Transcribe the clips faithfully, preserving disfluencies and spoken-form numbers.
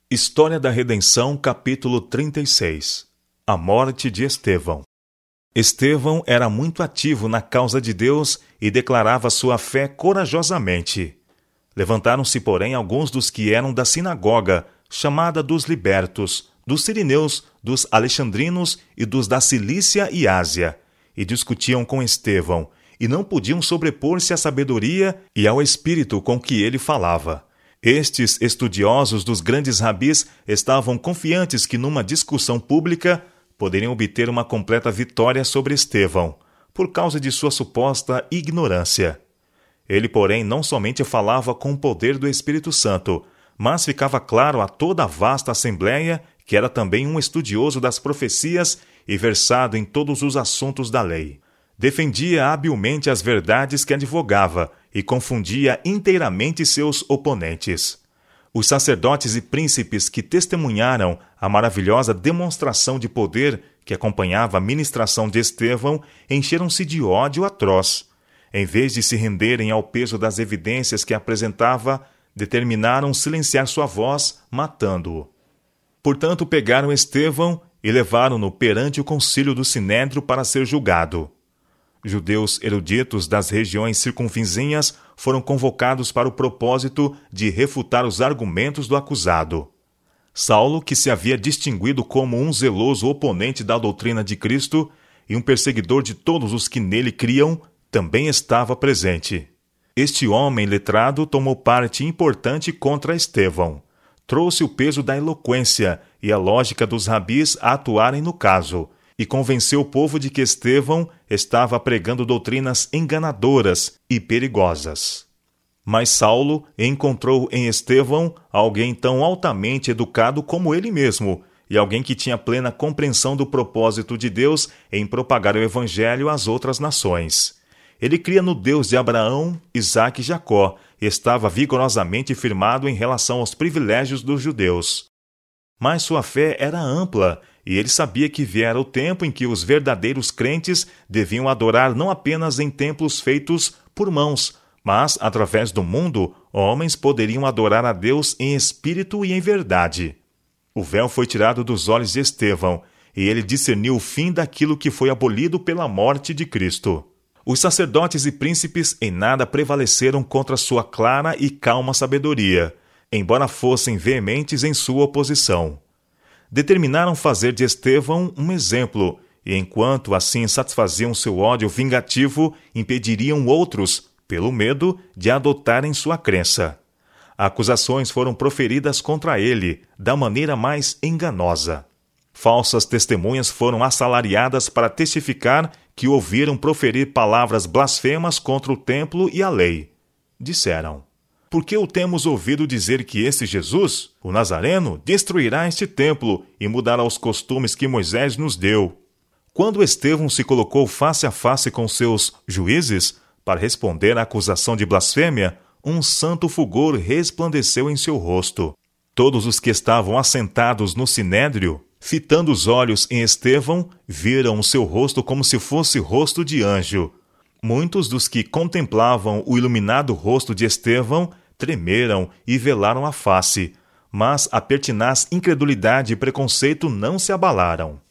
História da Redenção, capítulo trinta e seis. A morte de Estevão. Estevão era muito ativo na causa de Deus e declarava sua fé corajosamente. Levantaram-se, porém, alguns dos que eram da sinagoga, chamada dos libertos, dos sirineus, dos alexandrinos e dos da Cilícia e Ásia, e discutiam com Estevão, e não podiam sobrepor-se à sabedoria e ao espírito com que ele falava. Estes estudiosos dos grandes rabis estavam confiantes que numa discussão pública poderiam obter uma completa vitória sobre Estevão, por causa de sua suposta ignorância. Ele, porém, não somente falava com o poder do Espírito Santo, mas ficava claro a toda a vasta assembleia que era também um estudioso das profecias e versado em todos os assuntos da lei. Defendia habilmente as verdades que advogava e confundia inteiramente seus oponentes. Os sacerdotes e príncipes que testemunharam a maravilhosa demonstração de poder que acompanhava a ministração de Estevão encheram-se de ódio atroz. Em vez de se renderem ao peso das evidências que apresentava, determinaram silenciar sua voz, matando-o. Portanto, pegaram Estevão e levaram-no perante o concílio do Sinédrio para ser julgado. Judeus eruditos das regiões circunvizinhas foram convocados para o propósito de refutar os argumentos do acusado. Saulo, que se havia distinguido como um zeloso oponente da doutrina de Cristo e um perseguidor de todos os que nele criam, também estava presente. Este homem letrado tomou parte importante contra Estevão. Trouxe o peso da eloquência e a lógica dos rabis a atuarem no caso, e convenceu o povo de que Estevão estava pregando doutrinas enganadoras e perigosas. Mas Saulo encontrou em Estevão alguém tão altamente educado como ele mesmo, e alguém que tinha plena compreensão do propósito de Deus em propagar o Evangelho às outras nações. Ele cria no Deus de Abraão, Isaque e Jacó, e estava vigorosamente firmado em relação aos privilégios dos judeus. Mas sua fé era ampla, e ele sabia que viera o tempo em que os verdadeiros crentes deviam adorar não apenas em templos feitos por mãos, mas, através do mundo, homens poderiam adorar a Deus em espírito e em verdade. O véu foi tirado dos olhos de Estevão, e ele discerniu o fim daquilo que foi abolido pela morte de Cristo. Os sacerdotes e príncipes em nada prevaleceram contra sua clara e calma sabedoria, embora fossem veementes em sua oposição. Determinaram fazer de Estevão um exemplo, e enquanto assim satisfaziam seu ódio vingativo, impediriam outros, pelo medo, de adotarem sua crença. Acusações foram proferidas contra ele, da maneira mais enganosa. Falsas testemunhas foram assalariadas para testificar que ouviram proferir palavras blasfemas contra o templo e a lei. Disseram: porque o temos ouvido dizer que esse Jesus, o Nazareno, destruirá este templo e mudará os costumes que Moisés nos deu. Quando Estevão se colocou face a face com seus juízes, para responder à acusação de blasfêmia, um santo fulgor resplandeceu em seu rosto. Todos os que estavam assentados no sinédrio, fitando os olhos em Estevão, viram o seu rosto como se fosse rosto de anjo. Muitos dos que contemplavam o iluminado rosto de Estevão tremeram e velaram a face, mas a pertinaz incredulidade e preconceito não se abalaram.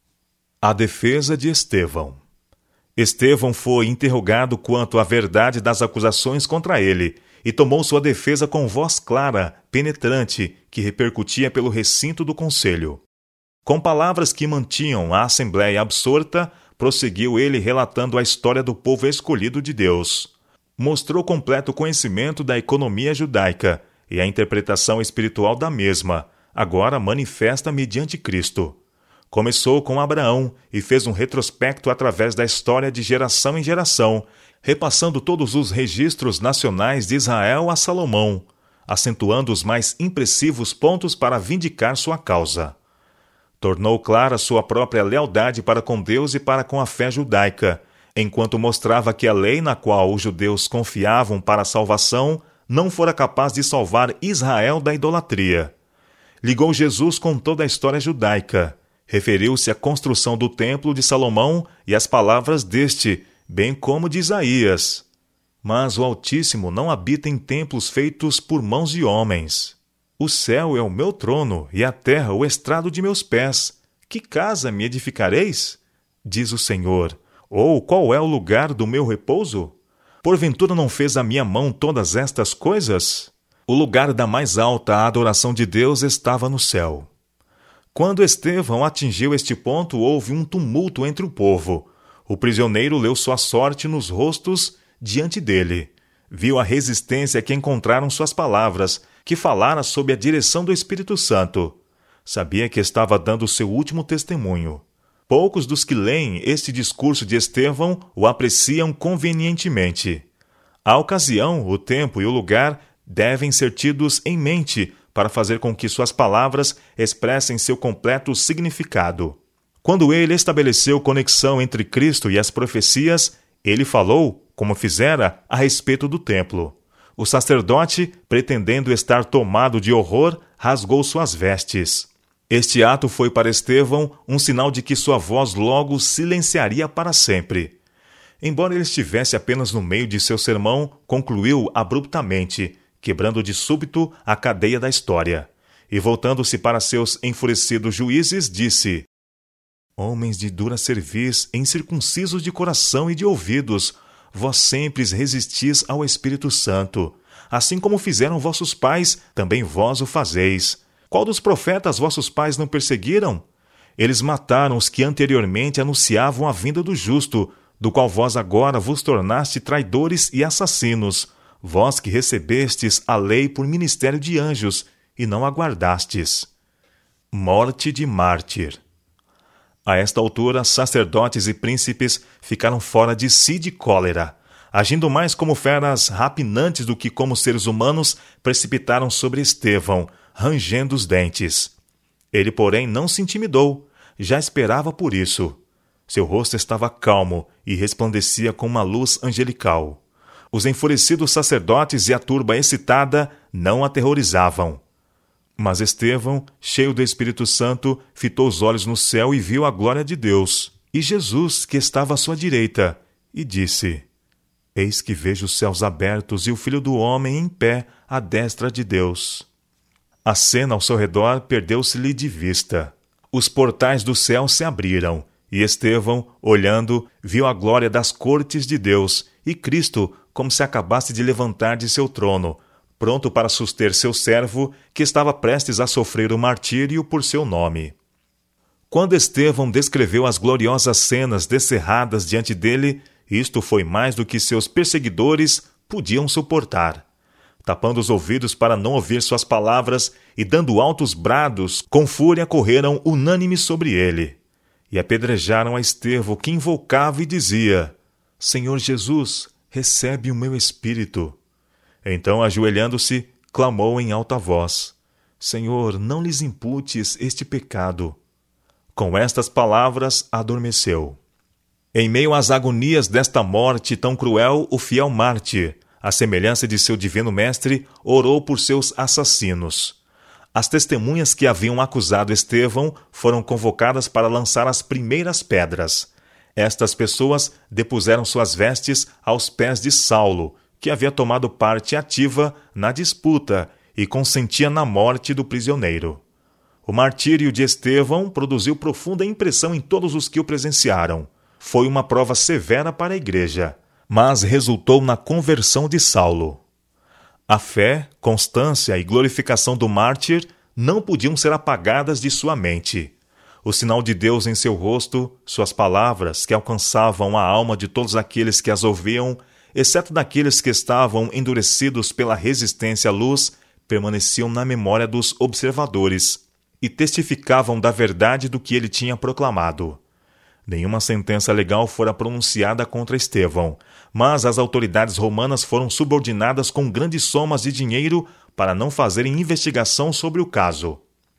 A defesa de Estevão. Estevão foi interrogado quanto à verdade das acusações contra ele, e tomou sua defesa com voz clara, penetrante, que repercutia pelo recinto do conselho. Com palavras que mantinham a assembleia absorta, prosseguiu ele relatando a história do povo escolhido de Deus. Mostrou completo conhecimento da economia judaica e a interpretação espiritual da mesma, agora manifesta mediante Cristo. Começou com Abraão e fez um retrospecto através da história de geração em geração, repassando todos os registros nacionais de Israel a Salomão, acentuando os mais impressivos pontos para vindicar sua causa. Tornou clara sua própria lealdade para com Deus e para com a fé judaica, enquanto mostrava que a lei na qual os judeus confiavam para a salvação não fora capaz de salvar Israel da idolatria. Ligou Jesus com toda a história judaica. Referiu-se à construção do templo de Salomão e às palavras deste, bem como de Isaías. Mas o Altíssimo não habita em templos feitos por mãos de homens. O céu é o meu trono e a terra o estrado de meus pés. Que casa me edificareis? Diz o Senhor. Ou qual é o lugar do meu repouso? Porventura não fez a minha mão todas estas coisas? O lugar da mais alta adoração de Deus estava no céu. Quando Estevão atingiu este ponto, houve um tumulto entre o povo. O prisioneiro leu sua sorte nos rostos diante dele. Viu a resistência que encontraram suas palavras, que falara sob a direção do Espírito Santo. Sabia que estava dando seu último testemunho. Poucos dos que leem este discurso de Estevão o apreciam convenientemente. A ocasião, o tempo e o lugar devem ser tidos em mente para fazer com que suas palavras expressem seu completo significado. Quando ele estabeleceu conexão entre Cristo e as profecias, ele falou, como fizera, a respeito do templo. O sacerdote, pretendendo estar tomado de horror, rasgou suas vestes. Este ato foi para Estevão um sinal de que sua voz logo silenciaria para sempre. Embora ele estivesse apenas no meio de seu sermão, concluiu abruptamente, quebrando de súbito a cadeia da história. E voltando-se para seus enfurecidos juízes, disse: Homens de dura cerviz, incircuncisos de coração e de ouvidos, vós sempre resistis ao Espírito Santo. Assim como fizeram vossos pais, também vós o fazeis. Qual dos profetas vossos pais não perseguiram? Eles mataram os que anteriormente anunciavam a vinda do justo, do qual vós agora vos tornaste traidores e assassinos, vós que recebestes a lei por ministério de anjos, e não aguardastes. Morte de mártir. A esta altura, sacerdotes e príncipes ficaram fora de si de cólera. Agindo mais como feras rapinantes do que como seres humanos, precipitaram sobre Estevão, rangendo os dentes. Ele, porém, não se intimidou, já esperava por isso. Seu rosto estava calmo e resplandecia com uma luz angelical. Os enfurecidos sacerdotes e a turba excitada não aterrorizavam. Mas Estevão, cheio do Espírito Santo, fitou os olhos no céu e viu a glória de Deus, e Jesus, que estava à sua direita, e disse: Eis que vejo os céus abertos e o Filho do Homem em pé à destra de Deus. A cena ao seu redor perdeu-se-lhe de vista. Os portais do céu se abriram, e Estevão, olhando, viu a glória das cortes de Deus, e Cristo, como se acabasse de levantar de seu trono, pronto para suster seu servo, que estava prestes a sofrer o martírio por seu nome. Quando Estevão descreveu as gloriosas cenas descerradas diante dele, isto foi mais do que seus perseguidores podiam suportar. Tapando os ouvidos para não ouvir suas palavras e dando altos brados, com fúria correram unânimes sobre ele. E apedrejaram a Estevão, que invocava e dizia: Senhor Jesus, recebe o meu espírito. Então, ajoelhando-se, clamou em alta voz: Senhor, não lhes imputes este pecado. Com estas palavras, adormeceu. Em meio às agonias desta morte tão cruel, o fiel mártir, à semelhança de seu divino mestre, orou por seus assassinos. As testemunhas que haviam acusado Estevão foram convocadas para lançar as primeiras pedras. Estas pessoas depuseram suas vestes aos pés de Saulo, que havia tomado parte ativa na disputa e consentia na morte do prisioneiro. O martírio de Estevão produziu profunda impressão em todos os que o presenciaram. Foi uma prova severa para a igreja, mas resultou na conversão de Saulo. A fé, constância e glorificação do mártir não podiam ser apagadas de sua mente. O sinal de Deus em seu rosto, suas palavras, que alcançavam a alma de todos aqueles que as ouviam, exceto daqueles que estavam endurecidos pela resistência à luz, permaneciam na memória dos observadores e testificavam da verdade do que ele tinha proclamado. Nenhuma sentença legal fora pronunciada contra Estevão, mas as autoridades romanas foram subordinadas com grandes somas de dinheiro para não fazerem investigação sobre o caso.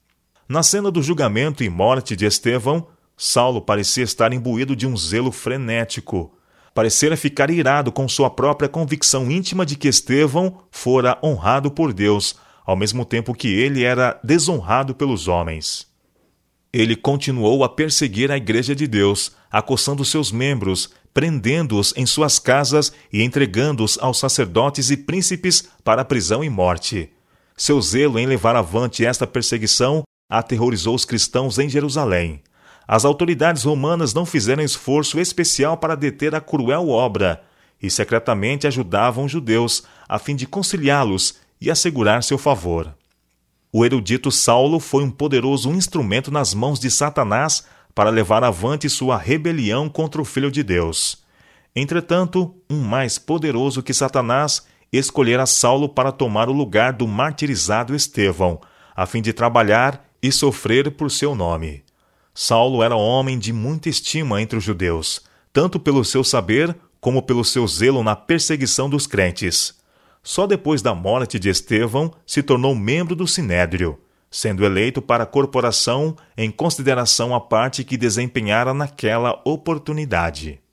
Na cena do julgamento e morte de Estevão, Saulo parecia estar imbuído de um zelo frenético. Parecera ficar irado com sua própria convicção íntima de que Estevão fora honrado por Deus, ao mesmo tempo que ele era desonrado pelos homens. Ele continuou a perseguir a Igreja de Deus, acossando seus membros, prendendo-os em suas casas e entregando-os aos sacerdotes e príncipes para a prisão e morte. Seu zelo em levar avante esta perseguição aterrorizou os cristãos em Jerusalém. As autoridades romanas não fizeram esforço especial para deter a cruel obra e secretamente ajudavam os judeus a fim de conciliá-los e assegurar seu favor. O erudito Saulo foi um poderoso instrumento nas mãos de Satanás para levar avante sua rebelião contra o Filho de Deus. Entretanto, um mais poderoso que Satanás escolhera Saulo para tomar o lugar do martirizado Estevão, a fim de trabalhar e sofrer por seu nome. Saulo era homem de muita estima entre os judeus, tanto pelo seu saber como pelo seu zelo na perseguição dos crentes. Só depois da morte de Estevão se tornou membro do Sinédrio, sendo eleito para a corporação em consideração à parte que desempenhara naquela oportunidade.